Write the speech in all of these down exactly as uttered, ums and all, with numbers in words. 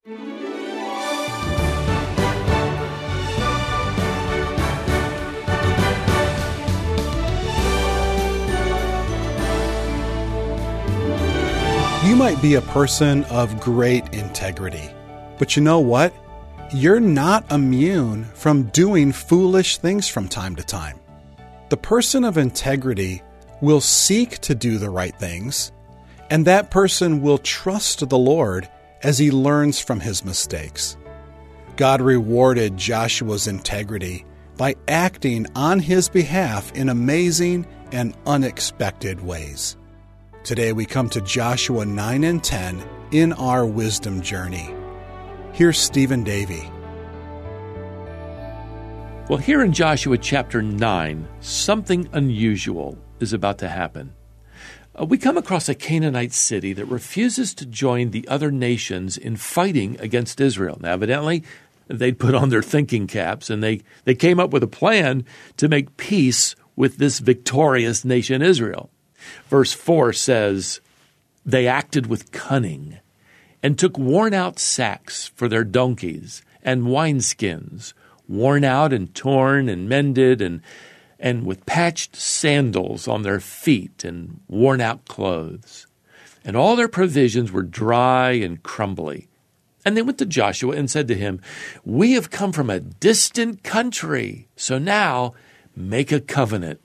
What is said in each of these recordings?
You might be a person of great integrity, but you know what? You're not immune from doing foolish things from time to time. The person of integrity will seek to do the right things, and that person will trust the Lord as he learns from his mistakes. God rewarded Joshua's integrity by acting on his behalf in amazing and unexpected ways. Today we come to Joshua nine and ten in our wisdom journey. Here's Stephen Davey. Well, here in Joshua chapter nine, something unusual is about to happen. Uh, we come across a Canaanite city that refuses to join the other nations in fighting against Israel. Now, evidently, they'd put on their thinking caps, and they, they came up with a plan to make peace with this victorious nation Israel. Verse four says, "They acted with cunning and took worn-out sacks for their donkeys and wineskins, worn out and torn and mended, and, and with patched sandals on their feet and worn-out clothes. And all their provisions were dry and crumbly. And they went to Joshua and said to him, 'We have come from a distant country, so now make a covenant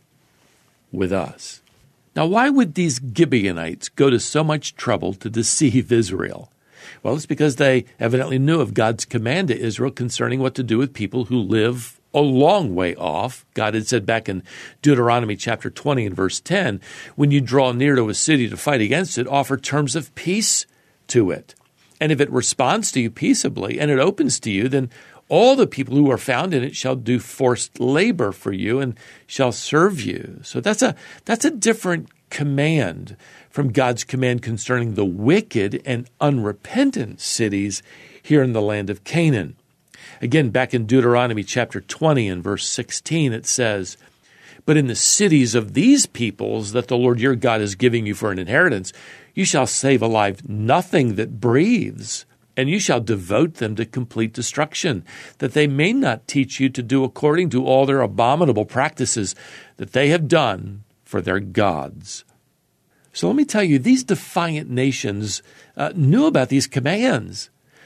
with us.'" Now, why would these Gibeonites go to so much trouble to deceive Israel? Well, it's because they evidently knew of God's command to Israel concerning what to do with people who live a long way off. God had said back in Deuteronomy chapter twenty and verse ten, when you draw near to a city to fight against it, offer terms of peace to it. And if it responds to you peaceably and it opens to you, then all the people who are found in it shall do forced labor for you and shall serve you. So that's a that's a different command from God's command concerning the wicked and unrepentant cities here in the land of Canaan. Again, back in Deuteronomy chapter twenty and verse sixteen, it says, "But in the cities of these peoples that the Lord your God is giving you for an inheritance, you shall save alive nothing that breathes, and you shall devote them to complete destruction, that they may not teach you to do according to all their abominable practices that they have done for their gods." So let me tell you, these defiant nations uh, knew about these commands.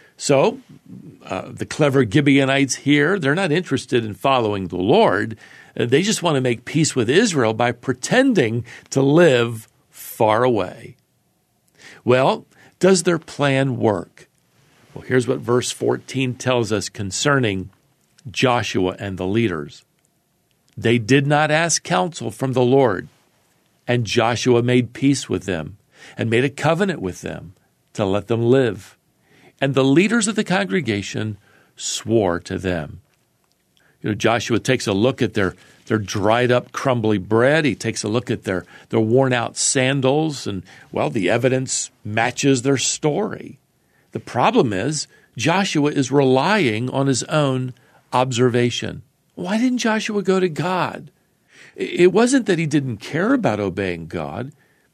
So uh, the clever Gibeonites here, they're not interested in following the Lord. Uh, they just want to make peace with Israel by pretending to live far away. Well, does their plan work? Well, here's what verse fourteen tells us concerning Joshua and the leaders. "They did not ask counsel from the Lord, and Joshua made peace with them and made a covenant with them to let them live. And the leaders of the congregation swore to them." You know, Joshua takes a look at their, their dried up, crumbly bread. He takes a look at their, their worn out sandals, and, well, the evidence matches their story. The problem is Joshua is relying on his own observation. Why didn't Joshua go to God? It wasn't that he didn't care about obeying God.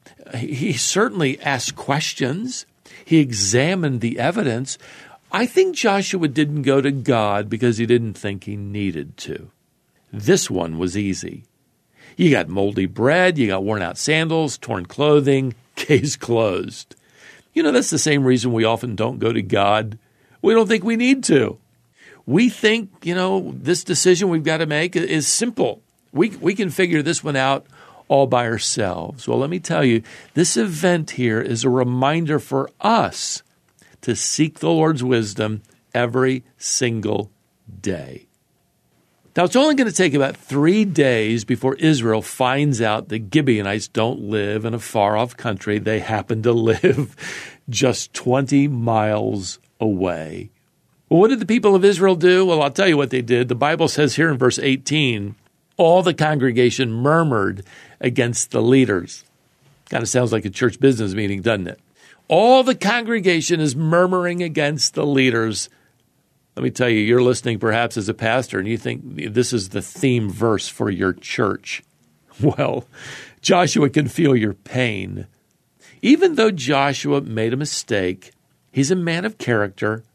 He certainly asked questions. He examined the evidence. I think Joshua didn't go to God because he didn't think he needed to. This one was easy. You got moldy bread, you got worn out sandals, torn clothing, case closed. You know, that's the same reason we often don't go to God. We don't think we need to. We think, you know, this decision we've got to make is simple. We we can figure this one out all by ourselves. Well, let me tell you, this event here is a reminder for us to seek the Lord's wisdom every single day. Now, it's only going to take about three days before Israel finds out the Gibeonites don't live in a far-off country. They happen to live just twenty miles away. Well, what did the people of Israel do? Well, I'll tell you what they did. The Bible says here in verse eighteen, all the congregation murmured against the leaders. Kind of sounds like a church business meeting, doesn't it? All the congregation is murmuring against the leaders. Let me tell you, you're listening perhaps as a pastor, and you think this is the theme verse for your church. Well, Joshua can feel your pain. Even though Joshua made a mistake, he's a man of character,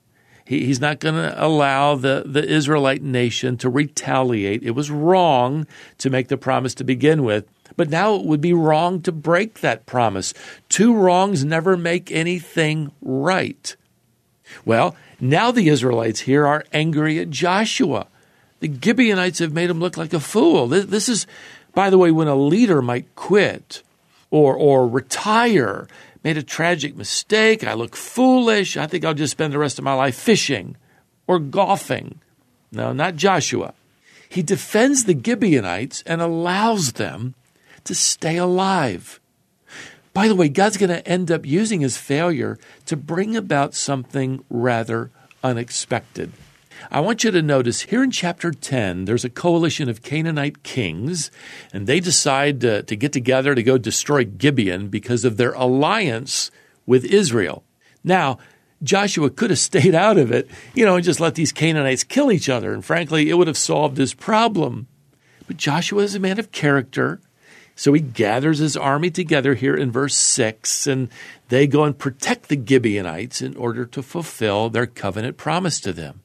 He, he's not going to allow the, the Israelite nation to retaliate. It was wrong to make the promise to begin with, but now it would be wrong to break that promise. Two wrongs never make anything right. Well, now the Israelites here are angry at Joshua. The Gibeonites have made him look like a fool. This, this is, by the way, when a leader might quit or or retire, made a tragic mistake, I look foolish, I think I'll just spend the rest of my life fishing or golfing. No, not Joshua. He defends the Gibeonites and allows them to stay alive. By the way, God's going to end up using his failure to bring about something rather unexpected. I want you to notice here in chapter ten, there's a coalition of Canaanite kings, and they decide to, to get together to go destroy Gibeon because of their alliance with Israel. Now, Joshua could have stayed out of it, you know, and just let these Canaanites kill each other, and frankly, it would have solved his problem. But Joshua is a man of character, so he gathers his army together here in verse six, and they go and protect the Gibeonites in order to fulfill their covenant promise to them.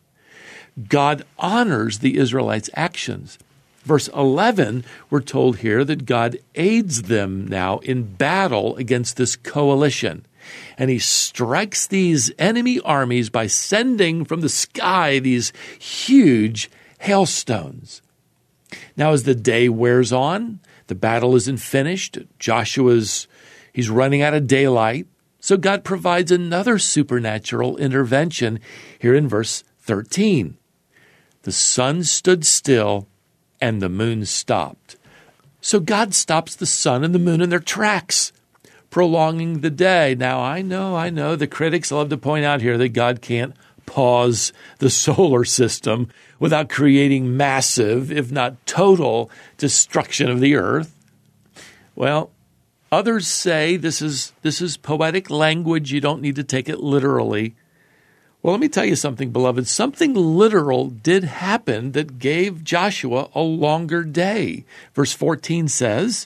God honors the Israelites' actions. Verse eleven, we're told here that God aids them now in battle against this coalition. And he strikes these enemy armies by sending from the sky these huge hailstones. Now, as the day wears on, the battle isn't finished. Joshua's, he's running out of daylight. So God provides another supernatural intervention here in verse thirteen. The sun stood still and the moon stopped. So God stops the sun and the moon in their tracks, prolonging the day. Now, I know, I know, the critics love to point out here that God can't pause the solar system without creating massive, if not total, destruction of the earth. Well, others say this is this is poetic language. You don't need to take it literally. Well, let me tell you something, beloved. Something literal did happen that gave Joshua a longer day. Verse fourteen says,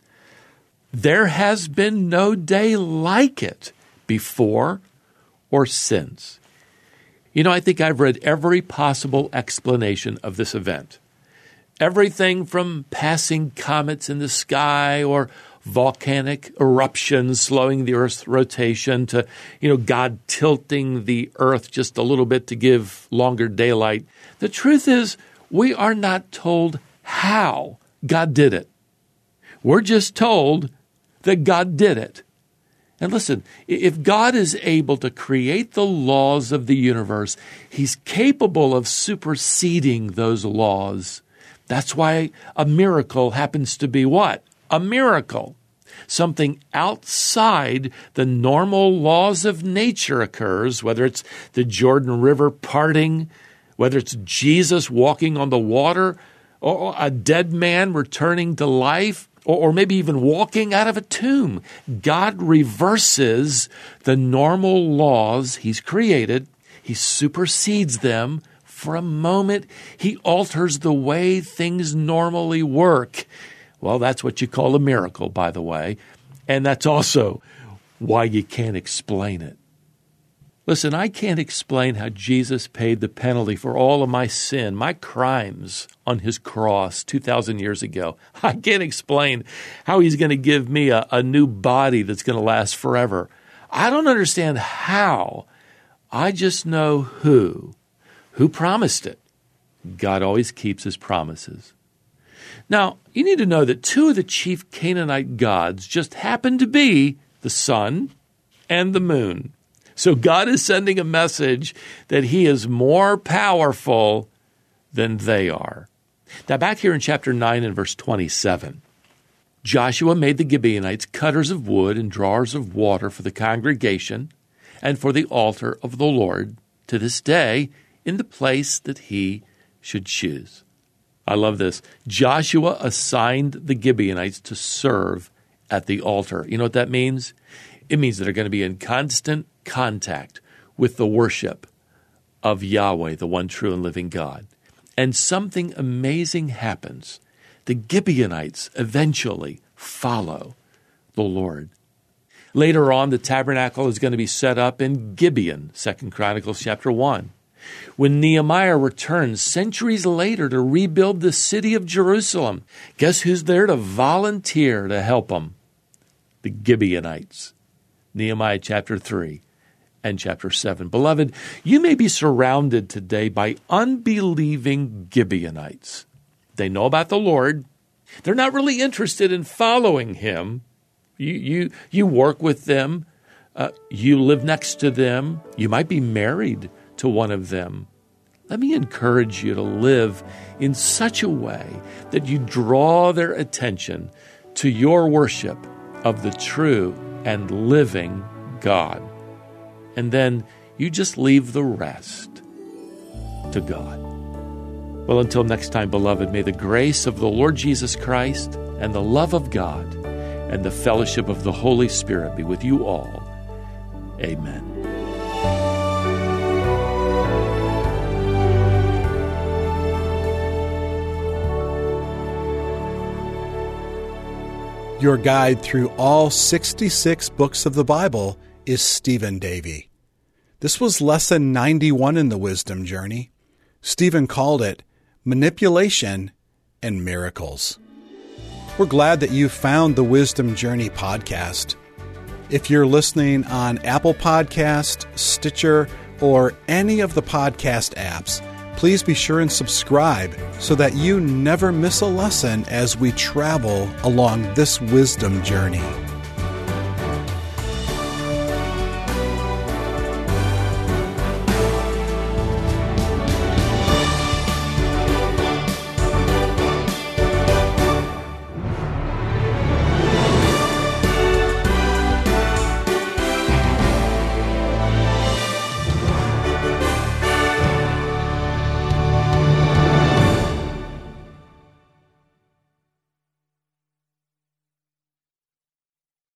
"There has been no day like it before or since." You know, I think I've read every possible explanation of this event. Everything from passing comets in the sky or volcanic eruptions slowing the Earth's rotation to, you know, God tilting the Earth just a little bit to give longer daylight. The truth is, we are not told how God did it. We're just told that God did it. And listen, if God is able to create the laws of the universe, he's capable of superseding those laws. That's why a miracle happens to be what? A miracle. Something outside the normal laws of nature occurs, whether it's the Jordan River parting, whether it's Jesus walking on the water, or a dead man returning to life, or maybe even walking out of a tomb. God reverses the normal laws he's created. He supersedes them. For a moment, he alters the way things normally work. Well, that's what you call a miracle, by the way. And that's also why you can't explain it. Listen, I can't explain how Jesus paid the penalty for all of my sin, my crimes on his cross two thousand years ago. I can't explain how he's going to give me a, a new body that's going to last forever. I don't understand how. I just know who. Who promised it? God always keeps his promises. Now, you need to know that two of the chief Canaanite gods just happen to be the sun and the moon. So God is sending a message that he is more powerful than they are. Now, back here in chapter nine and verse twenty-seven, Joshua made the Gibeonites cutters of wood and drawers of water for the congregation and for the altar of the Lord to this day in the place that he should choose. I love this. Joshua assigned the Gibeonites to serve at the altar. You know what that means? It means that they're going to be in constant contact with the worship of Yahweh, the one true and living God. And something amazing happens. The Gibeonites eventually follow the Lord. Later on, the tabernacle is going to be set up in Gibeon, Second Chronicles chapter one. When Nehemiah returns centuries later to rebuild the city of Jerusalem, guess who's there to volunteer to help him? The Gibeonites. Nehemiah chapter three and chapter seven. Beloved, you may be surrounded today by unbelieving Gibeonites. They know about the Lord. They're not really interested in following him. You, you, you work with them. Uh, you live next to them. You might be married to one of them. Let me encourage you to live in such a way that you draw their attention to your worship of the true and living God. And then you just leave the rest to God. Well, until next time, beloved, may the grace of the Lord Jesus Christ and the love of God and the fellowship of the Holy Spirit be with you all. Amen. Your guide through all sixty-six books of the Bible is Stephen Davey. This was lesson ninety-one in the Wisdom Journey. Stephen called it Manipulation and Miracles. We're glad that you found the Wisdom Journey podcast. If you're listening on Apple Podcast, Stitcher, or any of the podcast apps, please be sure and subscribe so that you never miss a lesson as we travel along this wisdom journey.